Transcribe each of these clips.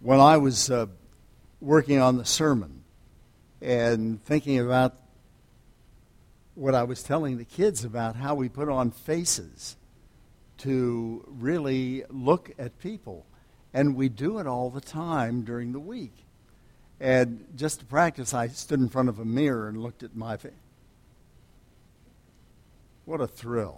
When I was working on the sermon and thinking about what I was telling the kids about how we put on faces to really look at people, and we do it all the time during the week. And just to practice, I stood in front of a mirror and looked at my face. What a thrill.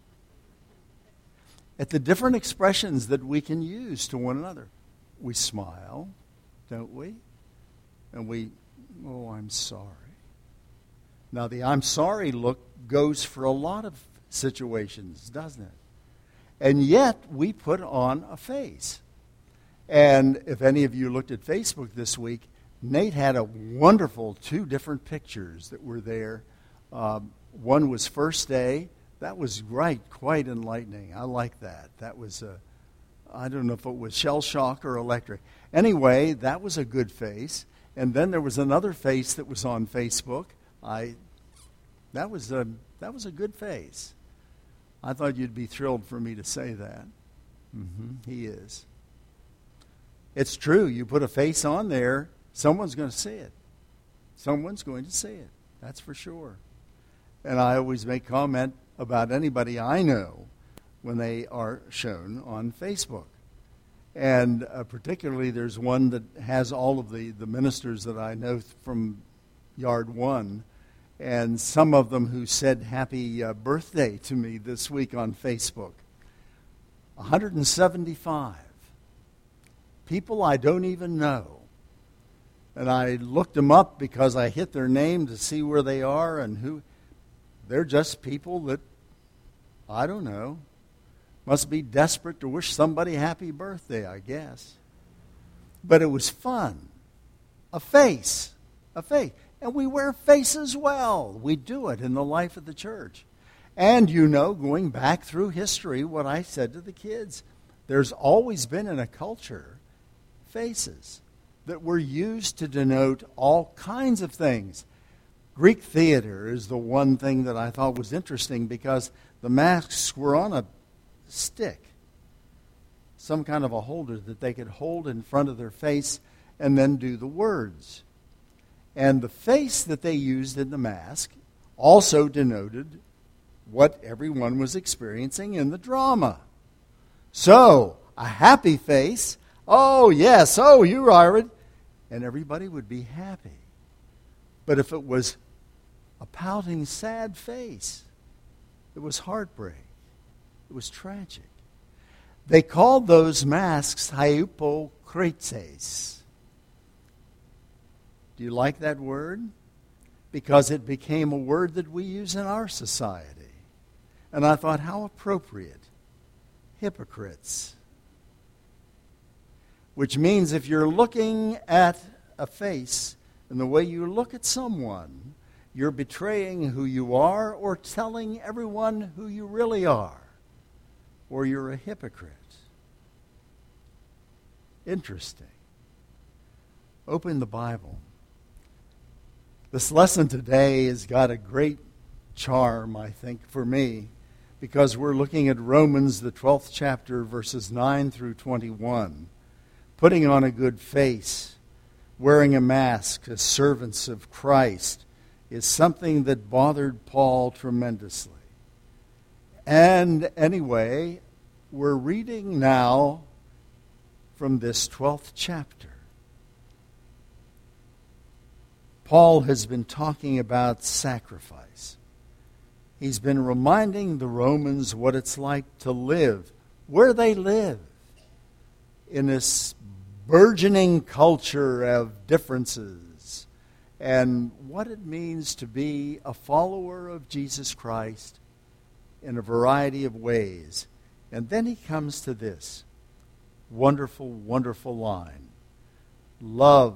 At the different expressions that we can use to one another. We smile, don't we? And oh, I'm sorry. Now, the I'm sorry look goes for a lot of situations, doesn't it? And yet, we put on a face. And if any of you looked at Facebook this week, Nate had a wonderful 2 different pictures that were there. One was first day. That was quite enlightening. I like that. That was I don't know if it was shell shock or electric. Anyway, that was a good face. And then there was another face that was on Facebook. That was a good face. I thought you'd be thrilled for me to say that. He is. It's true. You put a face on there, someone's going to see it. Someone's going to see it. That's for sure. And I always make comment about anybody I know when they are shown on Facebook. And particularly there's one that has all of the ministers that I know from Yard 1, and some of them who said happy birthday to me this week on Facebook. 175 people I don't even know. And I looked them up because I hit their name to see where they are and who. They're just people that, I don't know, must be desperate to wish somebody happy birthday, I guess. But it was fun. A face. And we wear faces well. We do it in the life of the church. And going back through history, what I said to the kids, there's always been in a culture faces that were used to denote all kinds of things. Greek theater is the one thing that I thought was interesting because the masks were on a stick, some kind of a holder that they could hold in front of their face and then do the words. And the face that they used in the mask also denoted what everyone was experiencing in the drama. So, a happy face, oh yes, oh you are it, and everybody would be happy. But if it was a pouting, sad face, it was heartbreak. It was tragic. They called those masks hypokrites. Do you like that word? Because it became a word that we use in our society. And I thought, how appropriate. Hypocrites. Which means if you're looking at a face and the way you look at someone, you're betraying who you are or telling everyone who you really are. Or you're a hypocrite. Interesting. Open the Bible. This lesson today has got a great charm, I think, for me, because we're looking at Romans, the 12th chapter, verses 9 through 21. Putting on a good face, wearing a mask as servants of Christ, is something that bothered Paul tremendously. And anyway, we're reading now from this 12th chapter. Paul has been talking about sacrifice. He's been reminding the Romans what it's like to live, where they live, in this burgeoning culture of differences, and what it means to be a follower of Jesus Christ in a variety of ways. And then he comes to this wonderful, wonderful line. Love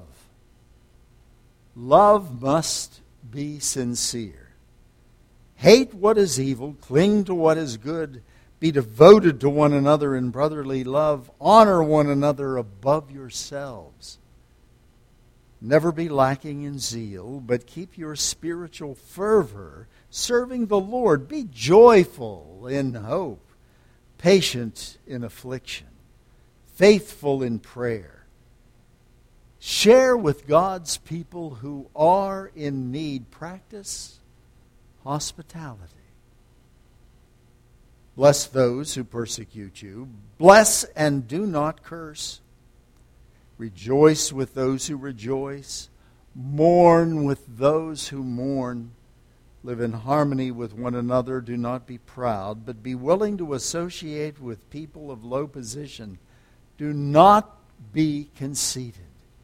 must be sincere. Hate what is evil, cling to what is good, be devoted to one another in brotherly love, honor one another above yourselves. Never be lacking in zeal, but keep your spiritual fervor serving the Lord. Be joyful in hope, patient in affliction, faithful in prayer. Share with God's people who are in need. Practice hospitality. Bless those who persecute you. Bless and do not curse. Rejoice with those who rejoice. Mourn with those who mourn. Live in harmony with one another. Do not be proud, but be willing to associate with people of low position. Do not be conceited.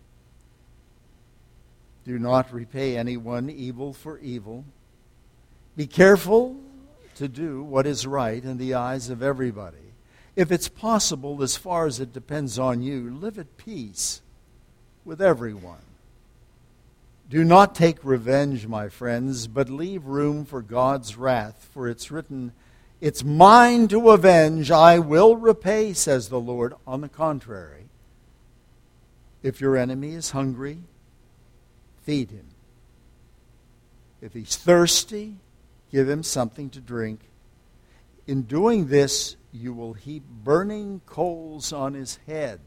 Do not repay anyone evil for evil. Be careful to do what is right in the eyes of everybody. If it's possible, as far as it depends on you, live at peace with everyone. Do not take revenge, my friends, but leave room for God's wrath, for it's written, "It's mine to avenge, I will repay," says the Lord. On the contrary, if your enemy is hungry, feed him. If he's thirsty, give him something to drink. In doing this, you will heap burning coals on his head.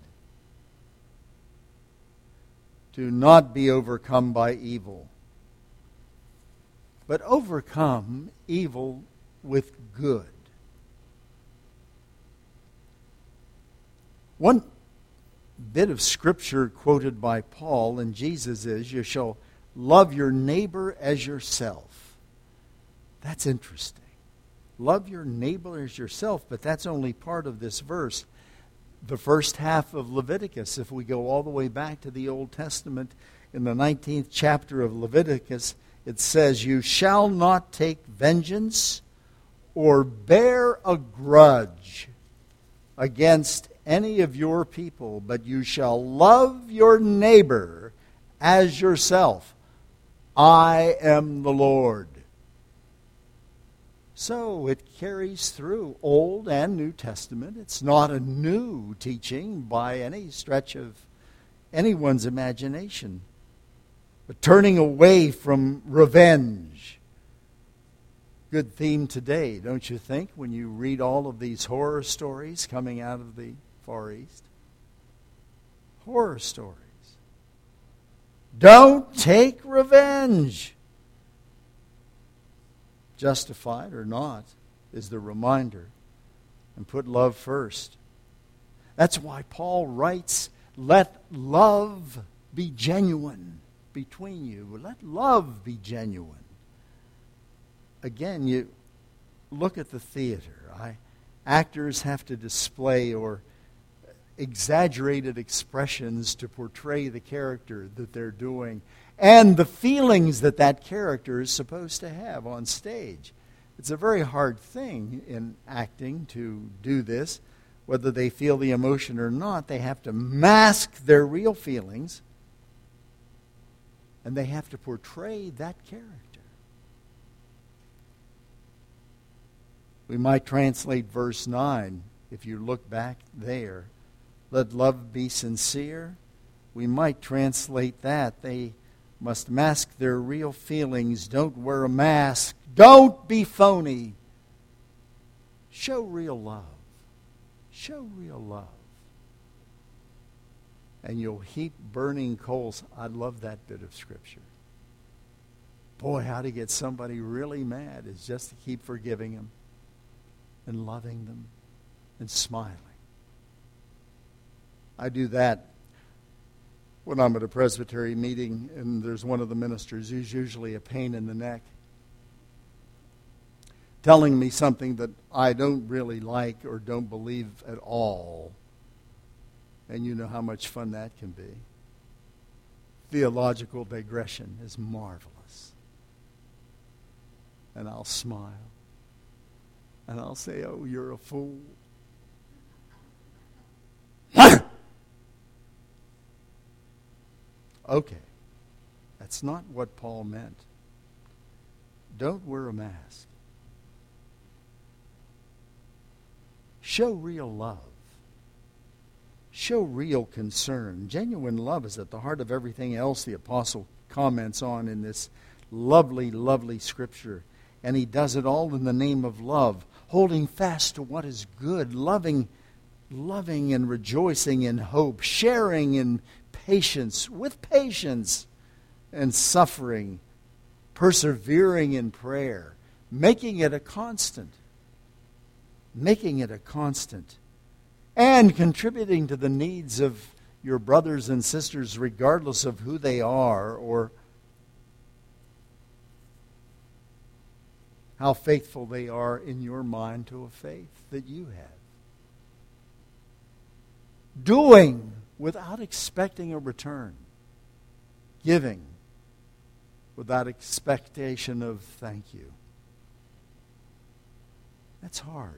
Do not be overcome by evil, but overcome evil with good. One bit of scripture quoted by Paul and Jesus is, "You shall love your neighbor as yourself." That's interesting. Love your neighbor as yourself, but that's only part of this verse. The first half of Leviticus, if we go all the way back to the Old Testament, in the 19th chapter of Leviticus, it says, "You shall not take vengeance or bear a grudge against any of your people, but you shall love your neighbor as yourself. I am the Lord." So it carries through Old and New Testament. It's not a new teaching by any stretch of anyone's imagination. But turning away from revenge. Good theme today, don't you think, when you read all of these horror stories coming out of the Far East? Horror stories. Don't take revenge. Justified or not is the reminder. And put love first. That's why Paul writes, "Let love be genuine between you." Let love be genuine. Again, you look at the theater. Actors have to display or exaggerated expressions to portray the character that they're doing and the feelings that that character is supposed to have on stage. It's a very hard thing in acting to do this. Whether they feel the emotion or not, they have to mask their real feelings and they have to portray that character. We might translate verse 9, if you look back there. Let love be sincere. We might translate that. They must mask their real feelings. Don't wear a mask. Don't be phony. Show real love. Show real love. And you'll heap burning coals. I love that bit of scripture. Boy, how to get somebody really mad is just to keep forgiving them and loving them and smiling. I do that when I'm at a presbytery meeting and there's one of the ministers who's usually a pain in the neck telling me something that I don't really like or don't believe at all. And you know how much fun that can be. Theological digression is marvelous. And I'll smile. And I'll say, "Oh, you're a fool." Okay, that's not what Paul meant. Don't wear a mask. Show real love. Show real concern. Genuine love is at the heart of everything else the apostle comments on in this lovely, lovely scripture. And he does it all in the name of love, holding fast to what is good, loving and rejoicing in hope, sharing in patience, and suffering, persevering in prayer, making it a constant, and contributing to the needs of your brothers and sisters regardless of who they are or how faithful they are in your mind to a faith that you have. Doing without expecting a return. Giving without expectation of thank you. That's hard.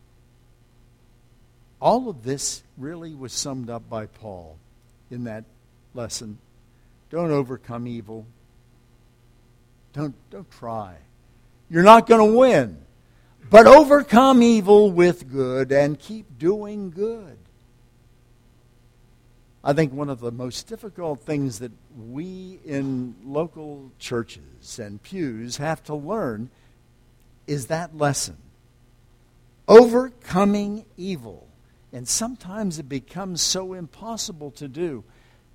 All of this really was summed up by Paul in that lesson. Don't overcome evil. Don't try. You're not going to win. But overcome evil with good and keep doing good. I think one of the most difficult things that we in local churches and pews have to learn is that lesson. Overcoming evil. And sometimes it becomes so impossible to do.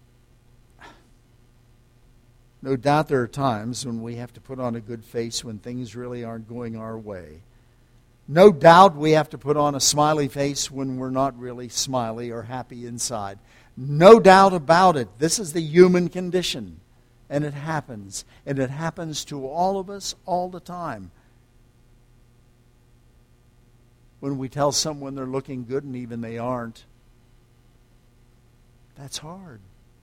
No doubt there are times when we have to put on a good face when things really aren't going our way. No doubt we have to put on a smiley face when we're not really smiley or happy inside. No doubt about it. This is the human condition. And it happens. And it happens to all of us all the time. When we tell someone they're looking good and even they aren't, that's hard.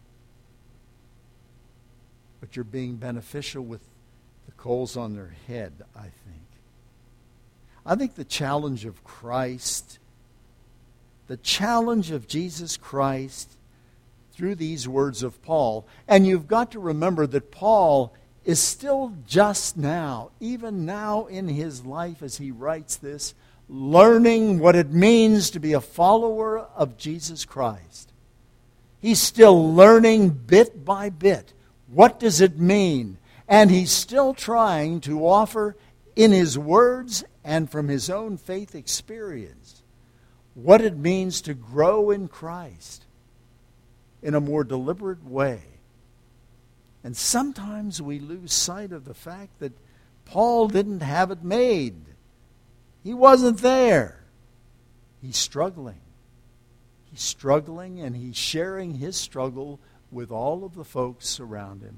But you're being beneficial with the coals on their head, I think. I think the challenge of Christ, the challenge of Jesus Christ through these words of Paul, and you've got to remember that Paul is still just now, even now in his life as he writes this, learning what it means to be a follower of Jesus Christ. He's still learning bit by bit. What does it mean? And he's still trying to offer in his words and from his own faith experience what it means to grow in Christ in a more deliberate way. And sometimes we lose sight of the fact that Paul didn't have it made. He wasn't there. He's struggling. He's struggling and he's sharing his struggle with all of the folks around him.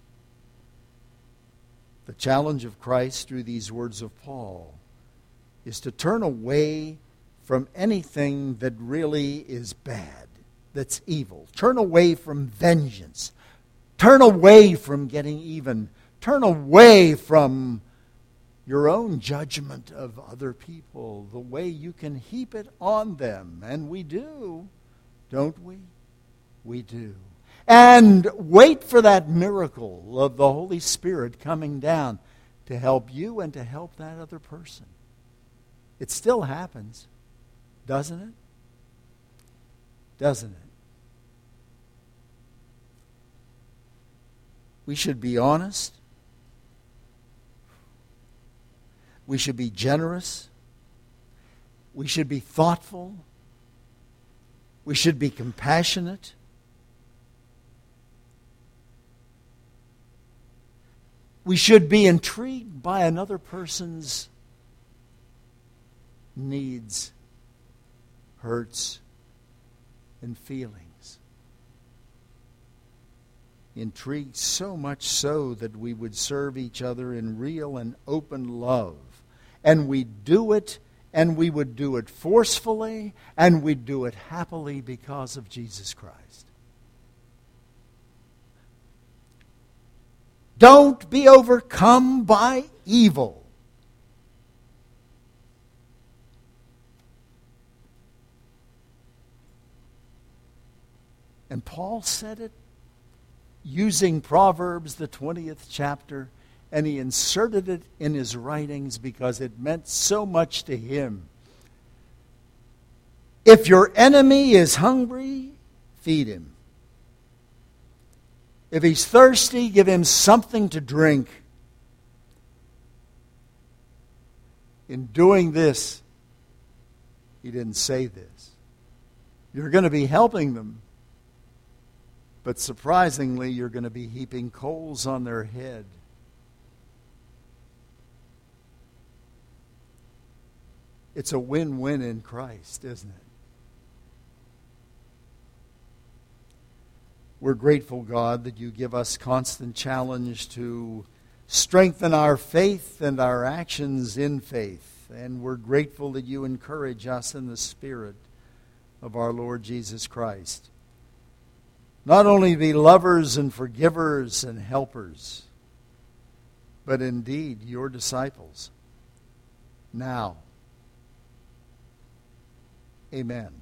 The challenge of Christ through these words of Paul is to turn away from anything that really is bad, that's evil. Turn away from vengeance. Turn away from getting even. Turn away from your own judgment of other people, the way you can heap it on them. And we do, don't we? We do. And wait for that miracle of the Holy Spirit coming down to help you and to help that other person. It still happens, doesn't it? Doesn't it? We should be honest. We should be generous. We should be thoughtful. We should be compassionate. We should be intrigued by another person's needs, hurts, and feelings. Intrigued so much so that we would serve each other in real and open love. And we do it, and we would do it forcefully, and we'd do it happily because of Jesus Christ. Don't be overcome by evil. And Paul said it using Proverbs, the 20th chapter, and he inserted it in his writings because it meant so much to him. If your enemy is hungry, feed him. If he's thirsty, give him something to drink. In doing this, he didn't say this. You're going to be helping them. But surprisingly, you're going to be heaping coals on their head. It's a win-win in Christ, isn't it? We're grateful, God, that you give us constant challenge to strengthen our faith and our actions in faith. And we're grateful that you encourage us in the Spirit of our Lord Jesus Christ. Not only be lovers and forgivers and helpers, but indeed your disciples. Now, amen.